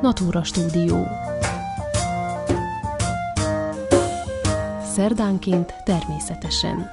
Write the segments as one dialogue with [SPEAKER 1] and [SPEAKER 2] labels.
[SPEAKER 1] Natura Stúdió. Szerdánként természetesen.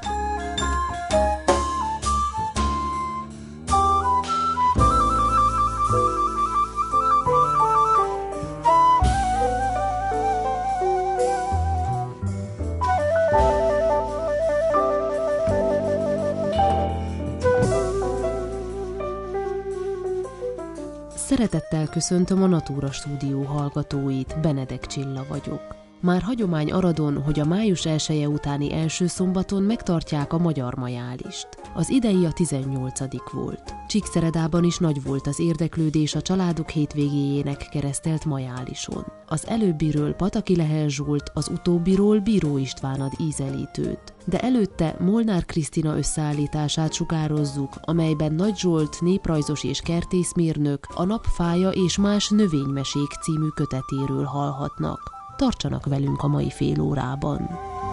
[SPEAKER 1] Szeretettel köszöntöm a Natura Stúdió hallgatóit, Benedek Csilla vagyok. Már hagyomány Aradon, hogy a május 1-je utáni első szombaton megtartják a magyar majálist. Az idei a 18. volt. Csíkszeredában is nagy volt az érdeklődés a családok hétvégéjének keresztelt majálison. Az előbbiről Pataki Lehel Zsolt, az utóbbiról Bíró István ad ízelítőt. De előtte Molnár Krisztina összeállítását sugározzuk, amelyben Nagy Zsolt néprajzos és kertészmérnök a Napfája és más növénymesék című kötetéről hallhatnak. Tartsanak velünk a mai fél órában!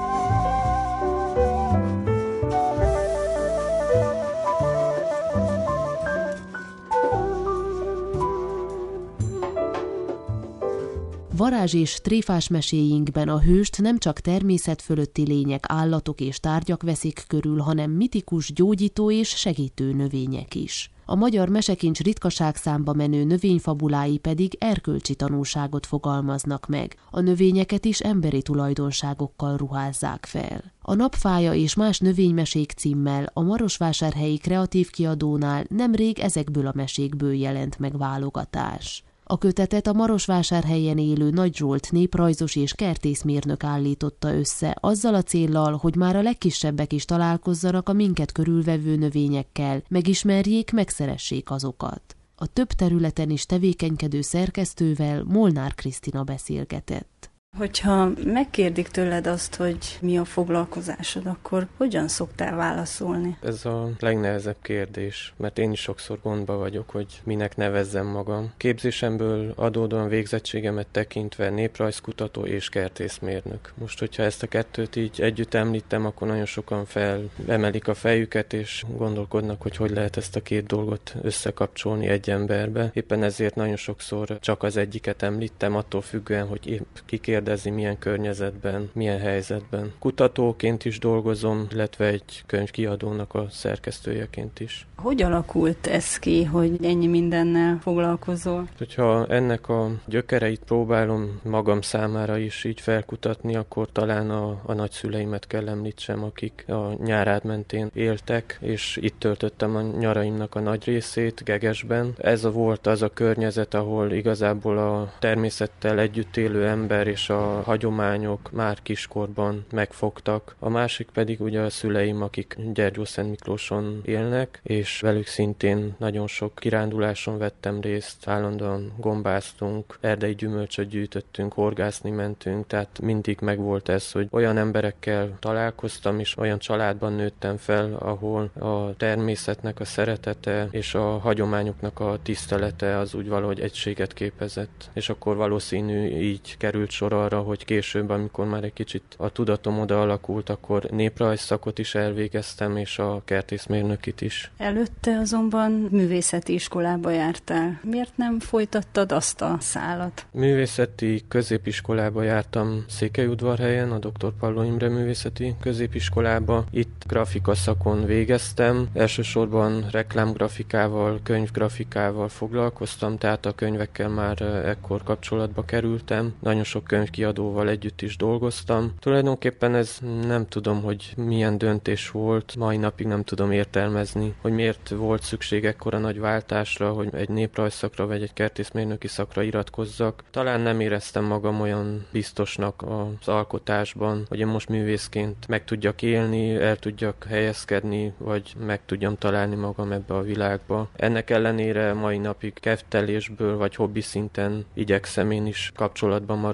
[SPEAKER 1] Varázs és tréfás meséinkben a hőst nem csak természet fölötti lények, állatok és tárgyak veszik körül, hanem mitikus, gyógyító és segítő növények is. A magyar mesekincs ritkaságszámba menő növényfabulái pedig erkölcsi tanúságot fogalmaznak meg. A növényeket is emberi tulajdonságokkal ruházzák fel. A Napfája és más növénymesék címmel a Marosvásárhelyi Kreatív Kiadónál nemrég ezekből a mesékből jelent meg válogatás. A kötetet a Marosvásárhelyen élő Nagy Zsolt néprajzos és kertészmérnök állította össze, azzal a céllal, hogy már a legkisebbek is találkozzanak a minket körülvevő növényekkel, megismerjék, megszeressék azokat. A több területen is tevékenykedő szerkesztővel Molnár Krisztina beszélgetett.
[SPEAKER 2] Hogyha megkérdik tőled azt, hogy mi a foglalkozásod, akkor hogyan szoktál válaszolni?
[SPEAKER 3] Ez a legnehezebb kérdés, mert én is sokszor gondba vagyok, hogy minek nevezzem magam. Képzésemből adódóan végzettségemet tekintve néprajzkutató és kertészmérnök. Most, hogyha ezt a kettőt így együtt említem, akkor nagyon sokan felemelik a fejüket, és gondolkodnak, hogy lehet ezt a két dolgot összekapcsolni egy emberbe. Éppen ezért nagyon sokszor csak az egyiket említem, attól függően, hogy épp kikérdezni, milyen környezetben, milyen helyzetben. Kutatóként is dolgozom, illetve egy könyvkiadónak a szerkesztőjeként is.
[SPEAKER 2] Hogy alakult ez ki, hogy ennyi mindennel foglalkozol?
[SPEAKER 3] Hogyha ennek a gyökereit próbálom magam számára is így felkutatni, akkor talán a nagyszüleimet kell említsem, akik a Nyárád mentén éltek, és itt töltöttem a nyaraimnak a nagy részét, Gegesben. Ez volt az a környezet, ahol igazából a természettel együtt élő ember és a hagyományok már kiskorban megfogtak. A másik pedig ugye a szüleim, akik Gyergyószentmiklóson élnek, és velük szintén nagyon sok kiránduláson vettem részt, állandóan gombáztunk, erdei gyümölcsöt gyűjtöttünk, horgászni mentünk, tehát mindig megvolt ez, hogy olyan emberekkel találkoztam, és olyan családban nőttem fel, ahol a természetnek a szeretete és a hagyományoknak a tisztelete az úgy valahogy egységet képezett. És akkor valószínű így került sor arra, hogy később, amikor már egy kicsit a tudatom oda alakult, akkor néprajzszakot is elvégeztem, és a kertészmérnökit is.
[SPEAKER 2] Előtte azonban művészeti iskolába jártál. Miért nem folytattad azt a szálat?
[SPEAKER 3] Művészeti középiskolába jártam Székelyudvarhelyen, a Dr. Palló Imre művészeti középiskolába. Itt grafikaszakon végeztem. Elsősorban reklámgrafikával, könyvgrafikával foglalkoztam, tehát a könyvekkel már ekkor kapcsolatba kerültem. Nagyon sok könyvkiadóval együtt is dolgoztam. Tulajdonképpen ez nem tudom, hogy milyen döntés volt, mai napig nem tudom értelmezni, hogy miért volt szükség ekkora nagy váltásra, hogy egy néprajzszakra vagy egy kertészmérnöki szakra iratkozzak. Talán nem éreztem magam olyan biztosnak az alkotásban, hogy én most művészként meg tudjak élni, el tudjak helyezkedni, vagy meg tudjam találni magam ebbe a világba. Ennek ellenére mai napig kedvtelésből vagy hobbi szinten igyekszem én is kapcsolatban maradni a művészekkel,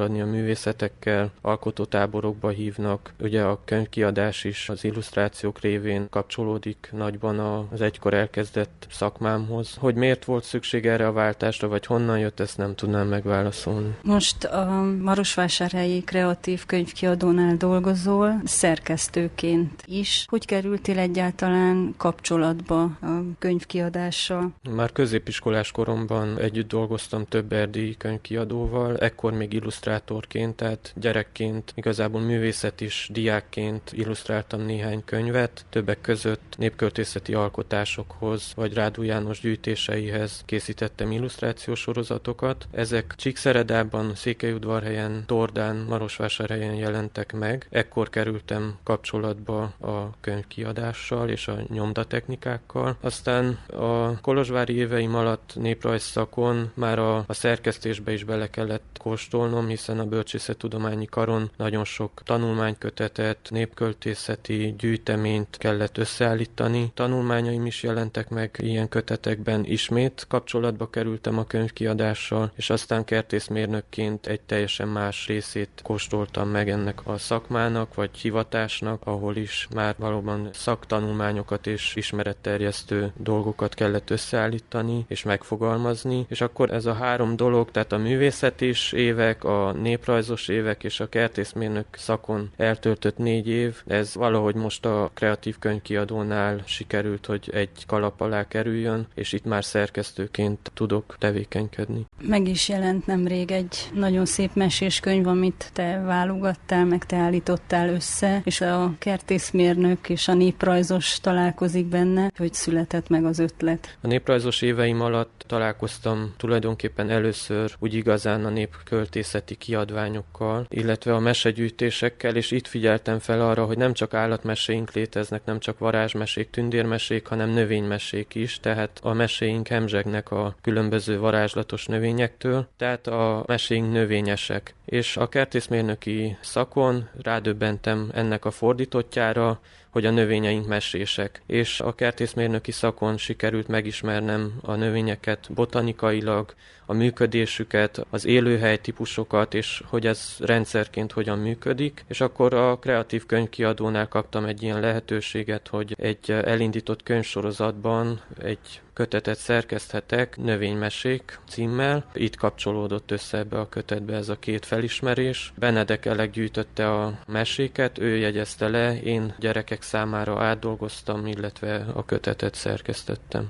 [SPEAKER 3] művészetekkel, alkotótáborokba hívnak. Ugye a könyvkiadás is az illusztrációk révén kapcsolódik nagyban az egykor elkezdett szakmámhoz. Hogy miért volt szükség erre a váltásra, vagy honnan jött, ezt nem tudnám megválaszolni.
[SPEAKER 2] Most a Marosvásárhelyi Kreatív Könyvkiadónál dolgozol, szerkesztőként is. Hogy kerültél egyáltalán kapcsolatba a könyvkiadással?
[SPEAKER 3] Már középiskolás koromban együtt dolgoztam több erdélyi könyvkiadóval, ekkor még illusztrátorként, tehát gyerekként, igazából művészet is, diákként illusztráltam néhány könyvet, többek között népköltészeti alkotásokhoz, vagy Rádó János gyűjtéseihez készítettem illusztrációs sorozatokat. Ezek Csíkszeredában, Székelyudvarhelyen, Tordán, Marosvásárhelyen jelentek meg. Ekkor kerültem kapcsolatba a könyvkiadással és a nyomdatechnikákkal. Aztán a kolozsvári éveim alatt néprajzszakon már a szerkesztésbe is bele kellett kóstolnom, hiszen a Bölcsészettudományi Karon nagyon sok tanulmánykötetet, népköltészeti gyűjteményt kellett összeállítani. Tanulmányaim is jelentek meg ilyen kötetekben, ismét kapcsolatba kerültem a könyvkiadással, és aztán kertészmérnökként egy teljesen más részét kóstoltam meg ennek a szakmának, vagy hivatásnak, ahol is már valóban szaktanulmányokat és ismeretterjesztő dolgokat kellett összeállítani és megfogalmazni, és akkor ez a három dolog, tehát a művészetis évek, a néprajzos évek és a kertészmérnök szakon eltöltött 4 év, ez valahogy most a Kreatív Könyvkiadónál sikerült, hogy egy kalap alá kerüljön, és itt már szerkesztőként tudok tevékenykedni.
[SPEAKER 2] Meg is jelent nemrég egy nagyon szép meséskönyv, amit te válogattál, meg te állítottál össze, és a kertészmérnök és a néprajzos találkozik benne, hogy született meg az ötlet.
[SPEAKER 3] A néprajzos éveim alatt találkoztam tulajdonképpen először úgy igazán a népköltészeti kiadványokkal, illetve a mesegyűjtésekkel, és itt figyeltem fel arra, hogy nem csak állatmeséink léteznek, nem csak varázsmesék, tündérmesék, hanem növénymesék is, tehát a meséink hemzsegnek a különböző varázslatos növényektől, tehát a meséink növényesek. És a kertészmérnöki szakon rádöbbentem ennek a fordítottjára, hogy a növényeink mesések. És a kertészmérnöki szakon sikerült megismernem a növényeket botanikailag, a működésüket, az élőhely típusokat, és hogy ez rendszerként hogyan működik. És akkor a Kreatív Könyvkiadónál kaptam egy ilyen lehetőséget, hogy egy elindított könyvsorozatban egy kötetet szerkeszthetek, Növénymesék címmel. Itt kapcsolódott össze ebbe a kötetbe ez a két felismerés. Benedek Elek gyűjtötte a meséket, ő jegyezte le, én gyerekek számára átdolgoztam, illetve a kötetet szerkesztettem.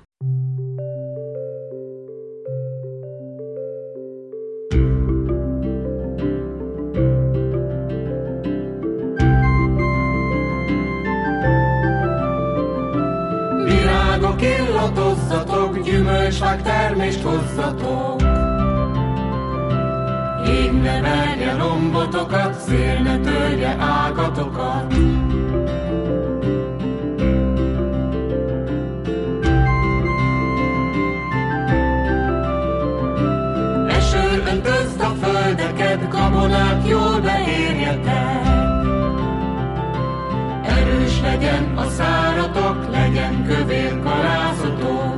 [SPEAKER 4] Virágok illatozzatok, gyümölcsfák termést hozzatok. Ég ne verje lombotokat, szél ne törje ágatokat. Eső öntözd a földeket, gabonák jól beérjetek. Erős legyen a száratok, legyen kövér kalázatok.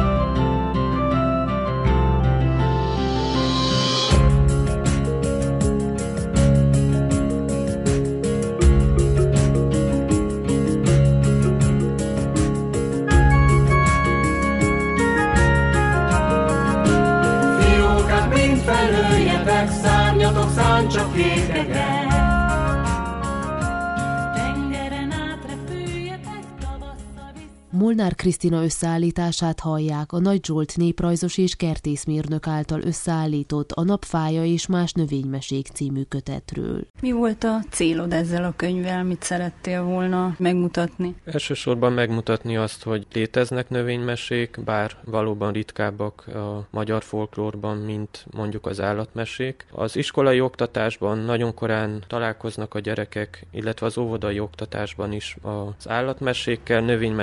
[SPEAKER 4] Fiókát mind felöljetek, szárnyatok száncsak ékeket.
[SPEAKER 1] Molnár Krisztina összeállítását hallják, a Nagy Zsolt néprajzos és kertészmérnök által összeállított A Napfája és más növénymesék című kötetről.
[SPEAKER 2] Mi volt a célod ezzel a könyvvel, mit szerettél volna megmutatni?
[SPEAKER 3] Elsősorban megmutatni azt, hogy léteznek növénymesék, bár valóban ritkábbak a magyar folklórban, mint mondjuk az állatmesék. Az iskolai oktatásban nagyon korán találkoznak a gyerekek, illetve az óvodai oktatásban is az állatmesékkel, növénymesékkel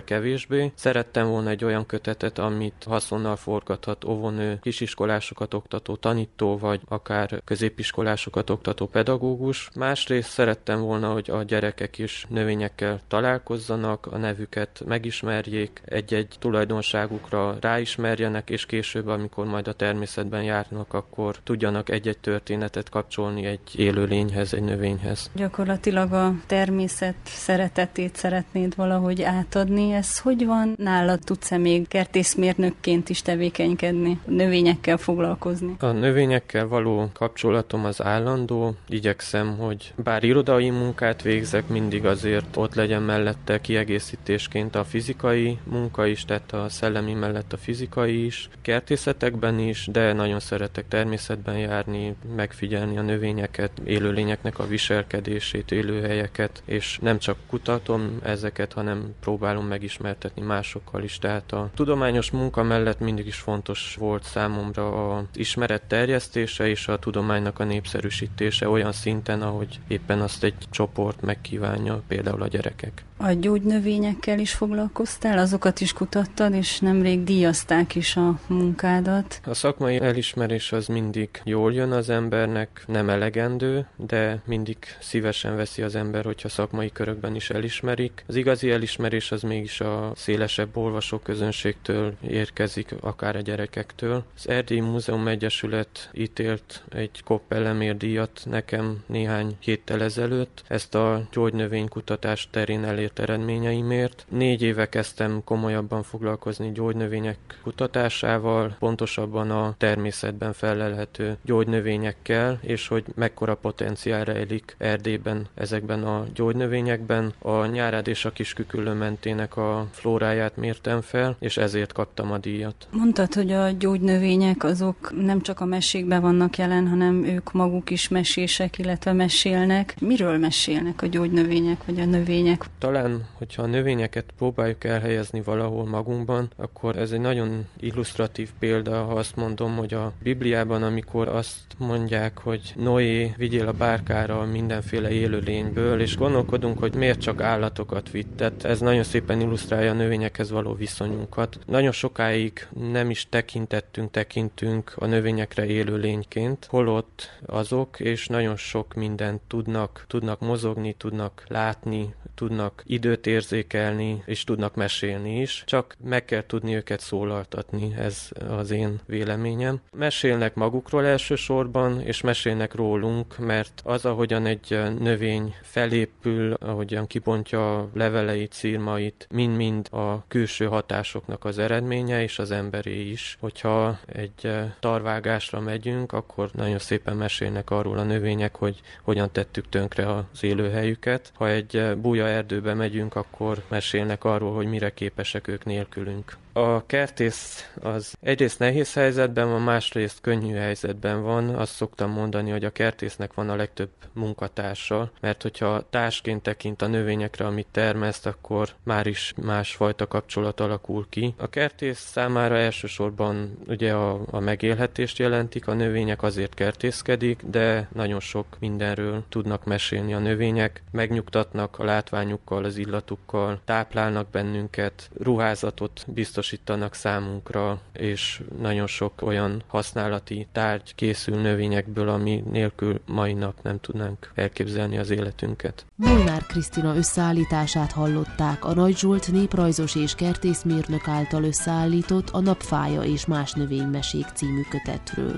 [SPEAKER 3] egyre kevésbé. Szerettem volna egy olyan kötetet, amit haszonnal forgathat óvónő, kisiskolásokat oktató tanító, vagy akár középiskolásokat oktató pedagógus. Másrészt szerettem volna, hogy a gyerekek is növényekkel találkozzanak, a nevüket megismerjék, egy-egy tulajdonságukra ráismerjenek, és később, amikor majd a természetben járnak, akkor tudjanak egy-egy történetet kapcsolni egy élőlényhez, egy növényhez.
[SPEAKER 2] Gyakorlatilag a természet szeretetét szeretnéd valahogy átadni. Ez hogy van? Nálad tudsz-e még kertészmérnökként is tevékenykedni, növényekkel foglalkozni?
[SPEAKER 3] A növényekkel való kapcsolatom az állandó. Igyekszem, hogy bár irodai munkát végzek, mindig azért ott legyen mellette kiegészítésként a fizikai munka is, tehát a szellemi mellett a fizikai is, kertészetekben is, de nagyon szeretek természetben járni, megfigyelni a növényeket, élőlényeknek a viselkedését, élőhelyeket, és nem csak kutatom ezeket, hanem próbálom megismertetni másokkal is. Tehát a tudományos munka mellett mindig is fontos volt számomra az ismeret terjesztése és a tudománynak a népszerűsítése olyan szinten, ahogy éppen azt egy csoport megkívánja, például a gyerekek.
[SPEAKER 2] A gyógynövényekkel is foglalkoztál, azokat is kutattad, és nemrég díjazták is a munkádat.
[SPEAKER 3] A szakmai elismerés az mindig jól jön az embernek, nem elegendő, de mindig szívesen veszi az ember, hogyha szakmai körökben is elismerik. Az igazi elismerés az mégis a szélesebb olvasóközönségtől érkezik, akár a gyerekektől. Az Erdélyi Múzeum Egyesület ítélt egy Koppel-Lemér-díjat nekem néhány héttel ezelőtt. Ezt a gyógynövénykutatás terén elért eredményeimért. 4 éve kezdtem komolyabban foglalkozni gyógynövények kutatásával, pontosabban a természetben fellelhető gyógynövényekkel, és hogy mekkora potenciál rejlik Erdélyben ezekben a gyógynövényekben. A Nyárád és a Kisküküllő mentének a flóráját mértem fel, és ezért kaptam a díjat.
[SPEAKER 2] Mondtad, hogy a gyógynövények azok nem csak a mesékben vannak jelen, hanem ők maguk is mesések, illetve mesélnek. Miről mesélnek a gyógynövények vagy a növények?
[SPEAKER 3] Talán, hogyha a növényeket próbáljuk elhelyezni valahol magunkban, akkor ez egy nagyon illusztratív példa, ha azt mondom, hogy a Bibliában, amikor azt mondják, hogy Noé, vigyél a bárkára mindenféle élőlényből, és gondolkodunk, hogy miért csak állatokat vitt. Tehát ez nagyon szépen illusztrálja a növényekhez való viszonyunkat. Nagyon sokáig nem is tekintünk a növényekre élőlényként, holott azok, és nagyon sok mindent tudnak mozogni, tudnak látni, tudnak időt érzékelni, és tudnak mesélni is, csak meg kell tudni őket szólaltatni, ez az én véleményem. Mesélnek magukról elsősorban, és mesélnek rólunk, mert az, ahogyan egy növény felépül, ahogyan kibontja a leveleit, szirmait, mind-mind a külső hatásoknak az eredménye, és az emberé is. Hogyha egy tarvágásra megyünk, akkor nagyon szépen mesélnek arról a növények, hogy hogyan tettük tönkre az élőhelyüket. Ha egy búja erdőbe megyünk, akkor mesélnek arról, hogy mire képesek ők nélkülünk. A kertész az egyrészt nehéz helyzetben van, másrészt könnyű helyzetben van. Azt szoktam mondani, hogy a kertésznek van a legtöbb munkatársa, mert hogyha társként tekint a növényekre, amit termeszt, akkor már is másfajta kapcsolat alakul ki. A kertész számára elsősorban ugye a megélhetést jelentik, a növények azért kertészkedik, de nagyon sok mindenről tudnak mesélni a növények, megnyugtatnak a látványukkal, az illatukkal, táplálnak bennünket, ruházatot biztosítanak számunkra, és nagyon sok olyan használati tárgy készül növényekből, ami nélkül mai nap nem tudnánk elképzelni az életünket.
[SPEAKER 1] Molnár Krisztina összeállítását hallották, a Nagy Zsolt néprajzos és kertészmérnök által összeállított A napfája és más növénymesék című kötetről.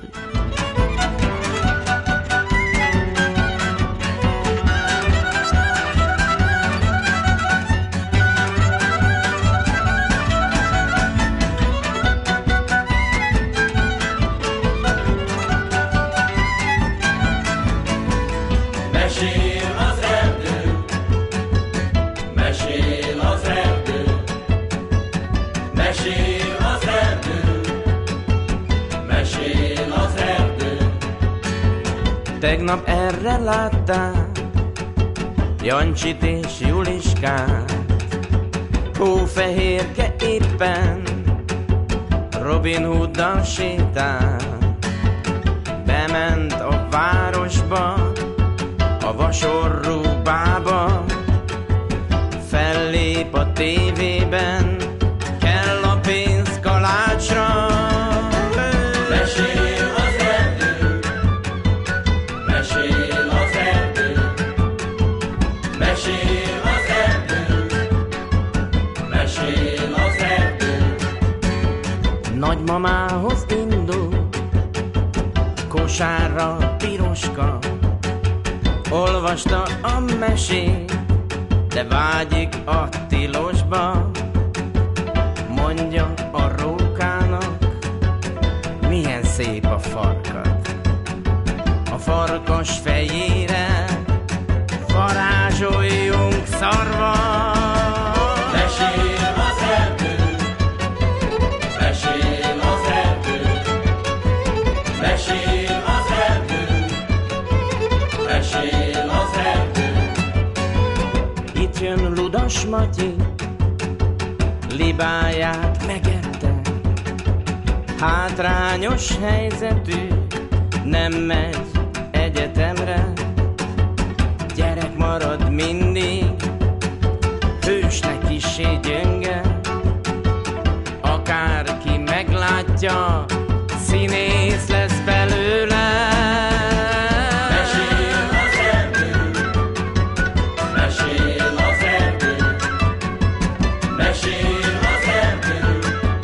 [SPEAKER 5] Tegnap erre láttál Jancsit és Juliskát, Hófehérke éppen Robin Hooddal sétál. Bement a városba a vasorrú bába, fellép a tévében Nagymamához indul, kosárra piroska, olvasta a mesét, de vágyik a tilosba. Mondja a rókának, milyen szép a farkat. A farkas fejére varázsoljunk szarvat.
[SPEAKER 4] Mesél az erdő, mesél az erdő, mesél az erdő, mesél az erdő.
[SPEAKER 5] Itt jön Ludas Matyi, libáját megette, hátrányos helyzetű, nem megy egyetemre, gyerek marad mindig, hősnek kissé gyönge, akárki meglátja, színész lesz belőle.
[SPEAKER 4] Mesél az erdő, mesél az erdő, mesél az erdő,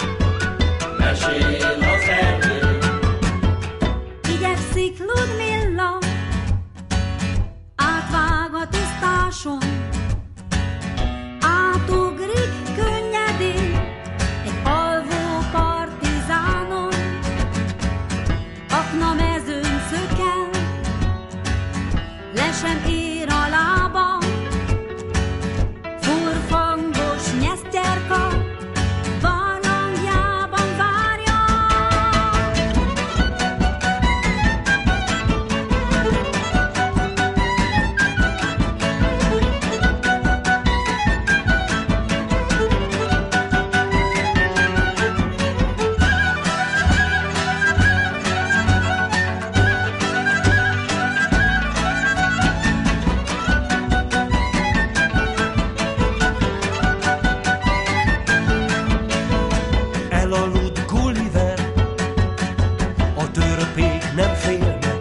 [SPEAKER 4] mesél az erdő.
[SPEAKER 6] Igyekszik Ludmilla, átvág a tisztáson, átugrik könnyedén egy alvó partizánon. Aknamezőn szökel, le sem ér a lába, furfangos nyesztyerka barlangjában várja.
[SPEAKER 7] Elaludt Gulliver, a törpék nem félnek,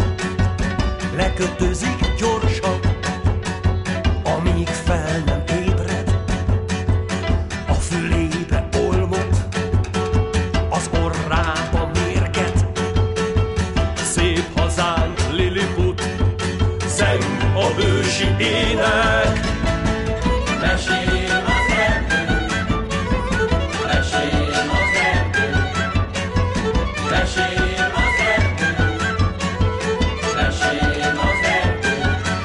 [SPEAKER 7] lekötözik gyorsan, amíg fel nem ébred, a fülébe olmot, az orrába mérget. Szép hazánk Lilliput, zeng a hősi ének.
[SPEAKER 4] Mesél az erdő, mesél az erdő, mesél az erdő, mesél az erdő.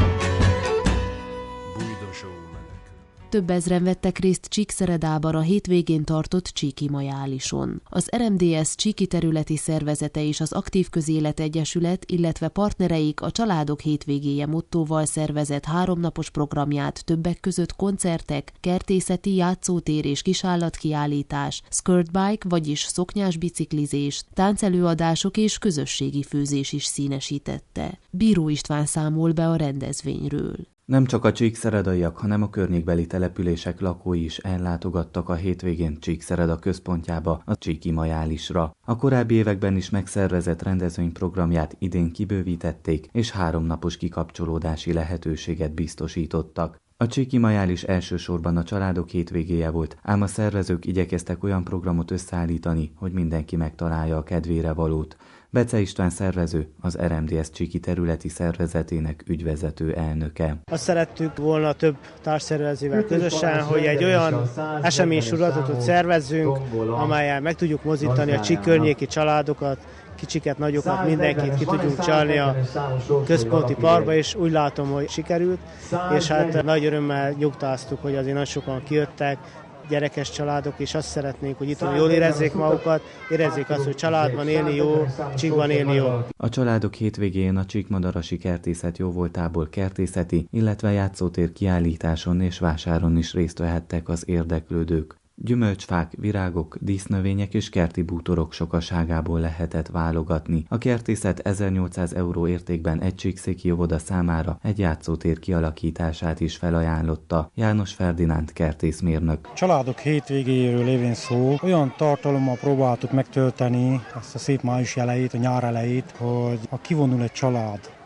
[SPEAKER 7] Bújdosó menekül.
[SPEAKER 1] Több ezren vettek részt Csíkszeredában a hétvégén tartott Csíki Majálison. Az RMDSZ Csíki területi szervezete és az Aktív Közélet Egyesület, illetve partnereik a Családok hétvégéje mottóval szervezett 3 napos programját többek között koncertek, kertészeti, játszótér és kisállatkiállítás, skirtbike, vagyis szoknyás biciklizés, táncelőadások és közösségi főzés is színesítette. Bíró István számol be a rendezvényről.
[SPEAKER 8] Nem csak a csíkszeredaiak, hanem a környékbeli települések lakói is ellátogattak a hétvégén Csíkszereda központjába, a Csíki Majálisra. A korábbi években is megszervezett rendezvényprogramját idén kibővítették, és 3 napos kikapcsolódási lehetőséget biztosítottak. A Csíki Majális elsősorban a családok hétvégéje volt, ám a szervezők igyekeztek olyan programot összeállítani, hogy mindenki megtalálja a kedvére valót. Bece István szervező, az RMDSZ Csíki területi szervezetének ügyvezető elnöke.
[SPEAKER 9] Azt szerettük volna több társszervezővel közösen, hogy egy olyan eseménysorozatot szervezzünk, amellyel meg tudjuk mozdítani a Csík környéki családokat, kicsiket, nagyokat, mindenkit ki tudjunk csalni a központi parkba, és úgy látom, hogy sikerült, és hát nagy örömmel nyugtáztuk, hogy azért nagyon sokan kijöttek, gyerekes családok, és azt szeretnénk, hogy itt jól érezzék magukat, érezzék azt, hogy családban élni jó, Csíkban élni jó.
[SPEAKER 8] A családok hétvégén a Csíkmadarasi Kertészet jóvoltából kertészeti, illetve játszótér kiállításon és vásáron is részt vehettek az érdeklődők. Gyümölcsfák, virágok, dísznövények és kerti bútorok sokaságából lehetett válogatni. A kertészet 1800 € értékben egy csíkszéki óvoda számára egy játszótér kialakítását is felajánlotta János Ferdinánd kertészmérnök.
[SPEAKER 10] Családok hétvégéjéről lévén szó, olyan tartalommal próbáltuk megtölteni ezt a szép május elejét, a nyár elejét, hogy ha kivonul egy család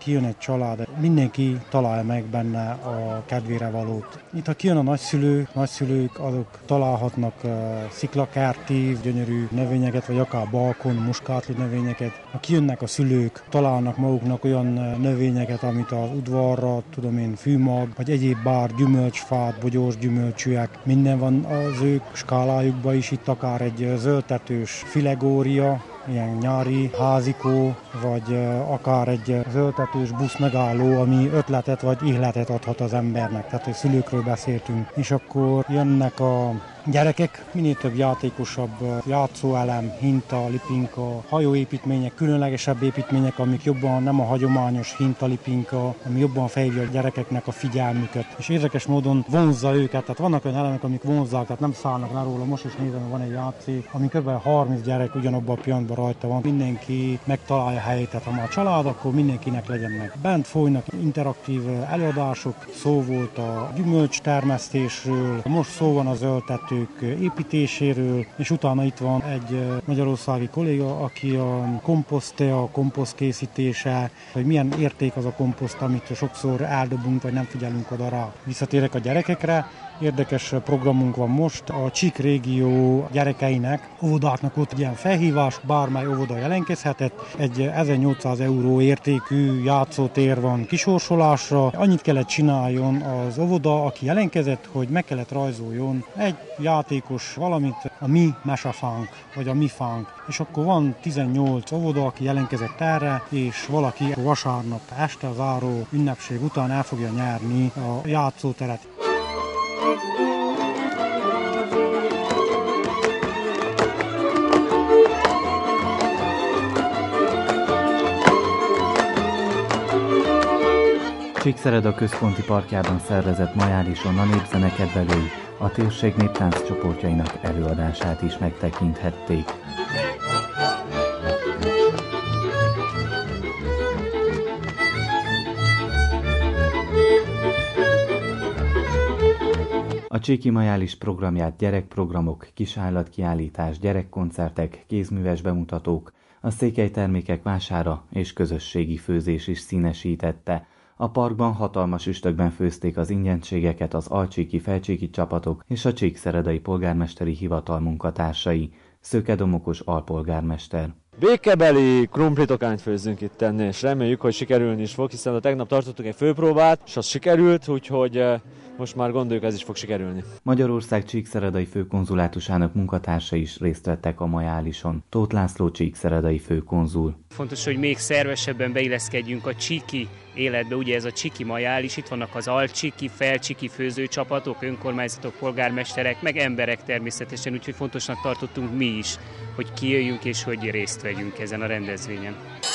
[SPEAKER 10] kijön egy család, mindenki találja meg benne a kedvére valót. Itt, ha kijön a nagyszülők azok találhatnak sziklakerti, gyönyörű növényeket, vagy akár balkon, muskátli növényeket. Ha kijönnek a szülők, találnak maguknak olyan növényeket, amit az udvarra, fűmag, vagy egyéb bár gyümölcsfát, bogyós gyümölcsűek. Minden van az ők skálájukban is, itt akár egy zöldtetős filegória, ilyen nyári házikó, vagy akár egy zöldtetős busz megálló, ami ötletet vagy ihletet adhat az embernek. Tehát, hogy szülőkről beszéltünk. És akkor jönnek a gyerekek, minél több játékosabb játszóelem, hinta, lipinka, hajóépítmények, különlegesebb építmények, amik jobban nem a hagyományos hinta, lipinka, ami jobban felhívja a gyerekeknek a figyelmüket. És érdekes módon vonzza őket, tehát vannak olyan elemek, amik vonzzák, tehát nem szállnak le róla. Most is nézem, hogy van egy játszék, ami kb. 30 gyerek ugyanabban a pillanatban rajta van. Mindenki megtalálja helyét, tehát ha már család, akkor mindenkinek legyen meg. Bent folynak interaktív előadások, szó volt a gyümölcstermesztésről, most szó van a zöldtető építéséről, és utána itt van egy magyarországi kolléga, aki a komposzt készítése, hogy milyen érték az a komposzt, amit sokszor eldobunk, vagy nem figyelünk oda rá. Visszatérek a gyerekekre, érdekes programunk van most. A Csík régió gyerekeinek, óvodáknak ott ilyen felhívás, bármely óvoda jelentkezhetett. Egy 1800 euró értékű játszótér van kisorsolásra. Annyit kellett csináljon az óvoda, aki jelentkezett, hogy meg kellett rajzoljon egy játékos valamit, a mi mesefánk, vagy a mi fánk. És akkor van 18 óvoda, aki jelentkezett erre, és valaki vasárnap este az záró ünnepség után el fogja nyerni a játszóteret.
[SPEAKER 8] Csíkszereda központi parkjában szervezett majálison a népzene kedvelői a térség néptánc csoportjainak előadását is megtekinthették. A Csíki Majális programját gyerekprogramok, kisállatkiállítás, gyerekkoncertek, kézműves bemutatók, a székely termékek vására és közösségi főzés is színesítette. A parkban hatalmas üstökben főzték az ingyenségeket az alcsíki, felcsíki csapatok és a csíkszeredai polgármesteri hivatal munkatársai. Szőke Domokos alpolgármester.
[SPEAKER 11] Békebeli krumplitokányt főzzünk itt tenni, és reméljük, hogy sikerülni is fog, hiszen a tegnap tartottunk egy főpróbát, és az sikerült, úgyhogy most már gondoljuk, ez is fog sikerülni.
[SPEAKER 8] Magyarország csíkszeredai főkonzulátusának munkatársai is részt vettek a majálison. Tóth László csíkszeredai főkonzul.
[SPEAKER 12] Fontos, hogy még szervesebben beilleszkedjünk a csíki életbe, ugye ez a csíki majális, itt vannak az alcsíki, felcsíki főzőcsapatok, önkormányzatok, polgármesterek, meg emberek természetesen, úgyhogy fontosnak tartottunk mi is, hogy kijöjjünk és hogy részt vegyünk ezen a rendezvényen.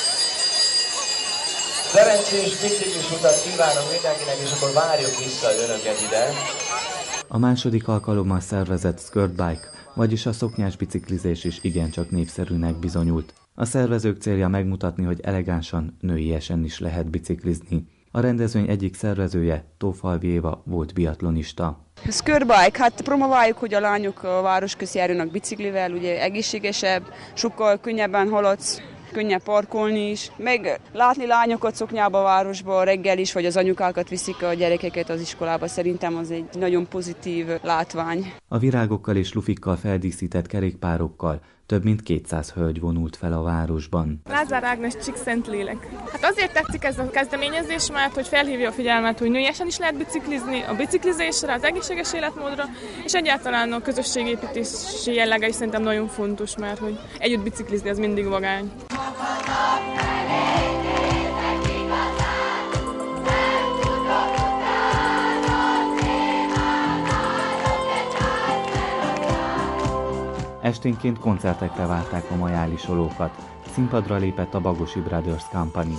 [SPEAKER 13] Szerencsés biciklis utat kívánok mindenkinek, és akkor várjuk vissza önöket ide.
[SPEAKER 8] A második alkalommal szervezett skirt bike, vagyis a szoknyás biciklizés is igencsak népszerűnek bizonyult. A szervezők célja megmutatni, hogy elegánsan, nőiesen is lehet biciklizni. A rendezvény egyik szervezője, Tófalvi Éva volt biatlonista.
[SPEAKER 14] Skirtbike, hát promováljuk, hogy a lányok a városközé járjanak biciklivel, ugye egészségesebb, sokkal könnyebben haladsz, könnyebb parkolni is, meg látni lányokat szoknyába a városba reggel is, vagy az anyukákat viszik a gyerekeket az iskolába, szerintem az egy nagyon pozitív látvány.
[SPEAKER 8] A virágokkal és lufikkal feldíszített kerékpárokkal több mint 200 hölgy vonult fel a városban.
[SPEAKER 15] Lázár Ágnes Csíkszentlélek. Hát azért tetszik ez a kezdeményezés, mert hogy felhívja a figyelmet, hogy nőiesen is lehet biciklizni, a biciklizésre, az egészséges életmódra, és egyáltalán a közösségépítési jellege is szerintem nagyon fontos, mert hogy együtt biciklizni az mindig vagány.
[SPEAKER 8] Esténként koncertekre várták a majálisolókat. Színpadra lépett a Bagosi Brothers Company.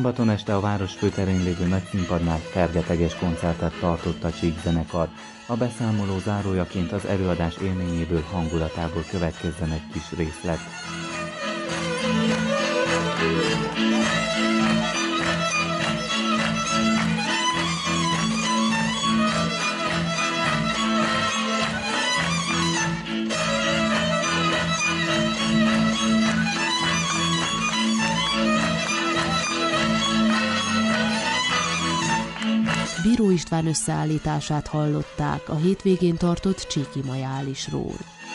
[SPEAKER 8] Szombaton este a város főterén lévő nagyszínpadnál fergeteges koncertet tartott a Csík zenekar. A beszámoló zárójaként az előadás élményéből, hangulatából következzen egy kis részlet.
[SPEAKER 1] Bíró István összeállítását hallották a hétvégén tartott Csíki majálisról.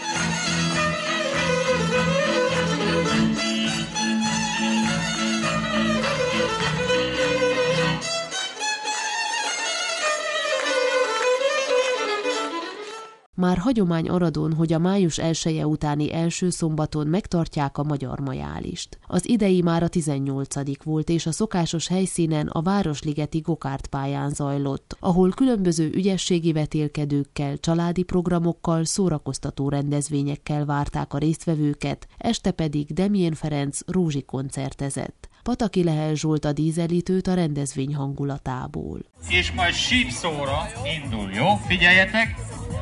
[SPEAKER 1] Már hagyomány Aradon, hogy a május 1-e utáni első szombaton megtartják a magyar majálist. Az idei már a 18. volt, és a szokásos helyszínen, a Városligeti gokártpályán zajlott, ahol különböző ügyességi vetélkedőkkel, családi programokkal, szórakoztató rendezvényekkel várták a résztvevőket, este pedig Demjén Ferenc Rózsi koncertezett. Pataki Lehel Zsolt a dízelítőt a rendezvény hangulatából.
[SPEAKER 16] És majd sípszóra indul, jó? Figyeljetek!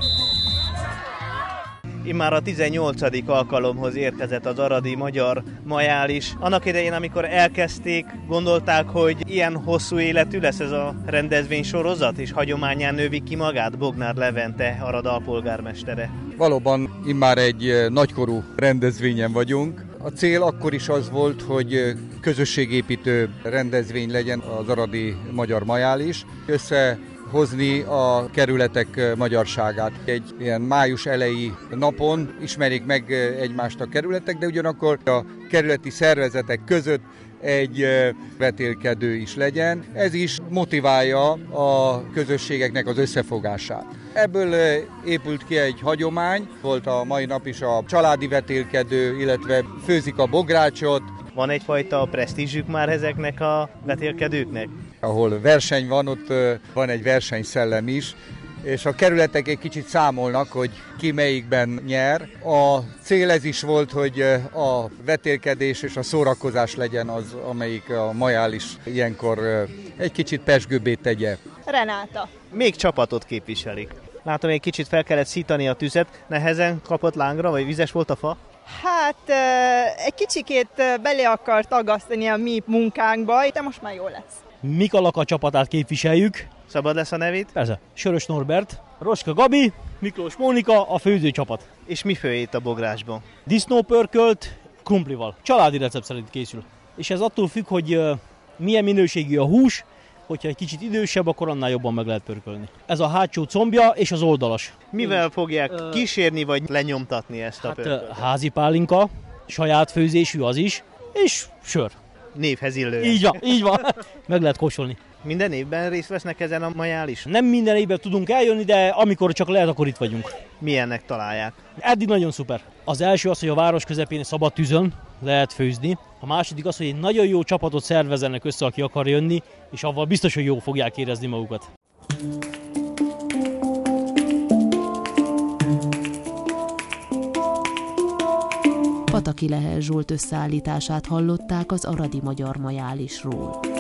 [SPEAKER 9] Immár a 18. alkalomhoz érkezett az aradi magyar majális. Annak idején, amikor elkezdték, gondolták, hogy ilyen hosszú életű lesz ez a rendezvénysorozat, és hagyományán növi ki magát? Bognár Levente, Arad alpolgármestere.
[SPEAKER 17] Valóban immár egy nagykorú rendezvényen vagyunk. A cél akkor is az volt, hogy közösségépítő rendezvény legyen az aradi magyar majális. Összehozni a kerületek magyarságát. Egy ilyen május elejé napon ismerik meg egymást a kerületek, de ugyanakkor a kerületi szervezetek között egy vetélkedő is legyen. Ez is motiválja a közösségeknek az összefogását. Ebből épült ki egy hagyomány, volt a mai nap is a családi vetélkedő, illetve főzik a bográcsot.
[SPEAKER 9] Van egyfajta presztízsük már ezeknek a vetélkedőknek?
[SPEAKER 17] Ahol verseny van, ott van egy versenyszellem is, és a kerületek egy kicsit számolnak, hogy ki melyikben nyer. A cél ez is volt, hogy a vetélkedés és a szórakozás legyen az, amelyik a majális ilyenkor egy kicsit pezsgőbbé tegye.
[SPEAKER 18] Renáta.
[SPEAKER 9] Még csapatot képviselik. Látom, egy kicsit fel kellett szítani a tüzet. Nehezen kapott lángra, vagy vizes volt a fa?
[SPEAKER 18] Hát egy kicsikét bele akart agasztani a mi munkánkba, de most már jó lesz.
[SPEAKER 19] Mikalaka csapatát képviseljük.
[SPEAKER 9] Szabad lesz a nevét?
[SPEAKER 19] Persze. Sörös Norbert, Roska Gabi, Miklós Mónika, a főzőcsapat.
[SPEAKER 9] És mi főjét a bográsban?
[SPEAKER 19] Disznópörkölt krumplival. Családi recept szerint készül. És ez attól függ, hogy milyen minőségű a hús, hogyha egy kicsit idősebb, akkor annál jobban meg lehet pörkölni. Ez a hátsó combja és az oldalas.
[SPEAKER 9] Mivel fogják kísérni vagy lenyomtatni ezt a pörköltet?
[SPEAKER 19] Házi pálinka, saját főzésű az is, és sör.
[SPEAKER 9] Névhez illő.
[SPEAKER 19] Így van. Meg lehet kóstolni.
[SPEAKER 9] Minden évben részt vesznek ezen a majális?
[SPEAKER 19] Nem minden évben tudunk eljönni, de amikor csak lehet, akkor itt vagyunk.
[SPEAKER 9] Milyennek találják?
[SPEAKER 19] Eddig nagyon szuper. Az első az, hogy a város közepén szabad tűzön lehet főzni. A második az, hogy egy nagyon jó csapatot szervezzenek össze, aki akar jönni, és avval biztos, hogy jó fogják érezni magukat.
[SPEAKER 1] Pataki Lehel Zsolt összeállítását hallották az aradi magyar majálisról.